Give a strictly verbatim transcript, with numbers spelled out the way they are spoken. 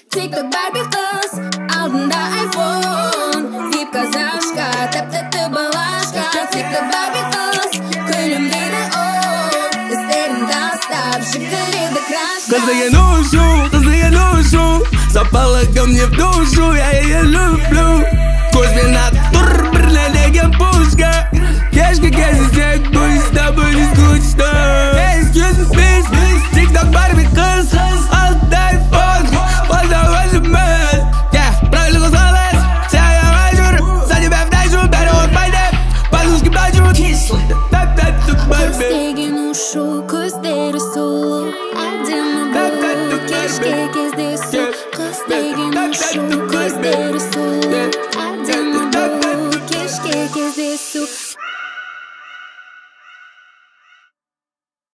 TikTok Barbie kız, aldığında iPhone. Deyip kazançka, tap tap tap balaşka. TikTok Barbie kız, kulümleri o. İsterim dansta, шикарida крашка. Когда я ношу, когда я ношу, запала ко мне в душу, я ее люблю. Косминатор, берлядеген пушка. Кешка, кешка, пусть с тобой не скучно. Excuse me, please, TikTok Barbie кыз, отдай фон, поздавай же мэн. Я правильно сказала, вся я мажор, за тебя вдачу, беру от майда, подушки плачу. Так-так-так, Barbie. Көздеген ұшу, көздері сұлу, әдемі бұл, кешке кездесу. Көздеген ұшу, көздері сұлу.